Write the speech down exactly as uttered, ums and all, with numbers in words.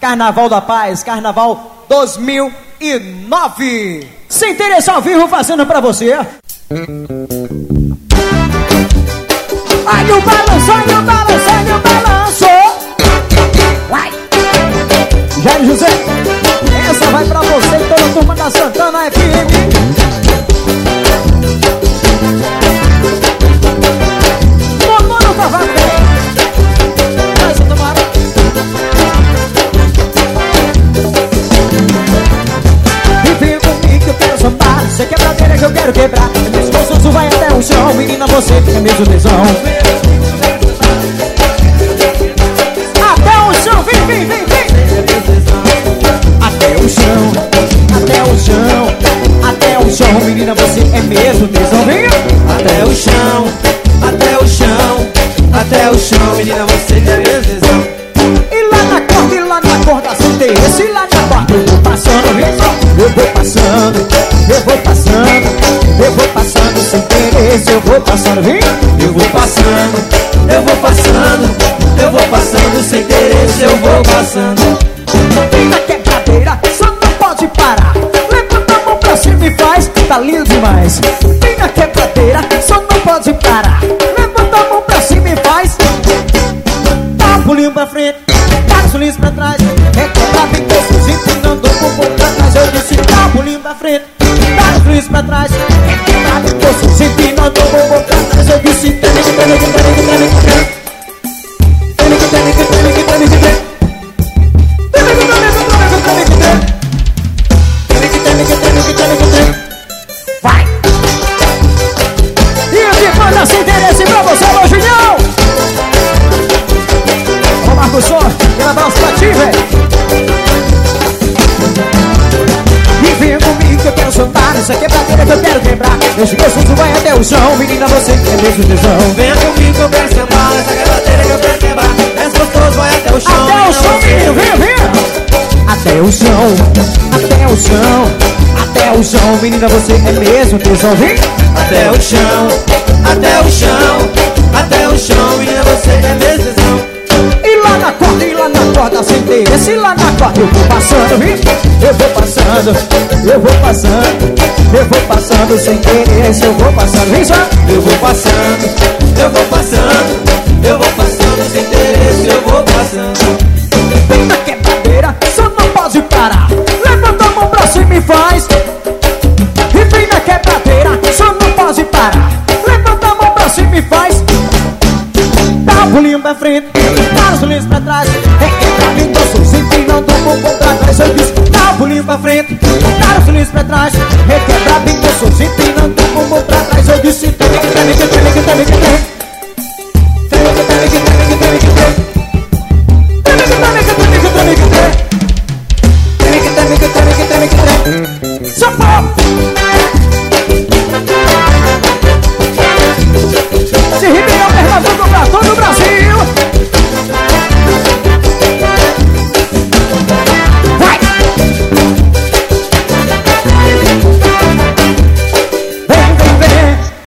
Carnaval da Paz, Carnaval dois mil e nove. Sem interessar ao vivo fazendo pra você. Ai o balanço, ai o balanço, ai o balanço. Vai. Jair José, essa vai pra você e toda a turma da Santana F M. Tocou no cavalo, vai, Santa Mara. E vem comigo que eu quero sambar. Você quebradeira que eu quero quebrar. Meu pescoço vai até o chão. Menina, você é mesmo tesão. Até o chão, vem, vem, vem, vem. Até o chão, até o chão, até o chão. Menina, você é mesmo tesão. Vem. Até o chão, até o chão, até o chão. Menina, você é mesmo tesão. E lá na corda, e lá na corda sem interesse. E lá na corda eu vou passando, vem só. Eu vou passando, eu vou passando, eu vou passando sem interesse. Eu vou passando, vem. Eu vou passando, eu vou passando, eu vou passando sem interesse. Eu vou passando. Vem na quebradeira, só não pode parar. Levanta a mão pra cima e faz, tá lindo demais. Vem na quebradeira, só não pode parar. Levanta a mão pra cima e faz. Dá um pulinho pra frente, dá um pulinho pra trás. Requebra bem doce, empinando o bumbum pra trás. Eu disse, dá um pulinho pra frente, dá um pulinho pra trás. Requebra bem doce, empinando o bumbum pra trás. Eu disse, tênis, tênis, tênis, tênis, tênis, tênis, tênis, tênis, tênis, tênis. Vai! E o que manda sem interesse pra você, meu Julião? Ô Marcos Só, aquele abraço pra ti, velho. E vem comigo que eu quero soltar. Isso aqui é bateria que eu quero quebrar. Deixa que eu sujo vai até o chão. Menina, você é mesmo tesão. Venha comigo que eu quero sentar. Essa aqui é bateria que eu quero quebrar. Essa gostoso vai até o chão. Até o chão, menino, vem, vem. Até o chão, até o chão, até o chão, menina, você é mesmo tesão, vem? Até o chão, até o chão, até o chão, menina, você é mesmo tesão. E lá na corda, e lá na corda sem interesse. E lá na corda eu vou passando, vem? Eu vou passando, eu vou passando, eu vou passando sem interesse. Eu vou passando, vem só. Eu vou passando, eu vou passando, eu vou passando sem interesse. Eu vou passando. Vem na quebradeira, só não pode parar. Levanta a mão pra cima e faz. E vem na quebradeira, só não pode parar. Levanta a mão pra cima e faz. Dá um pulinho pra frente, dá os pulinhos pra trás. Requebra bem doce, empinando o bumbum pra trás. Eu disse, dá um pulinho pra frente, dá os pulinhos pra trás. Requebra bem doce, empinando o bumbum pra trás. Eu disse, tem que ter, tem que ter, tem que ter, tem que ter.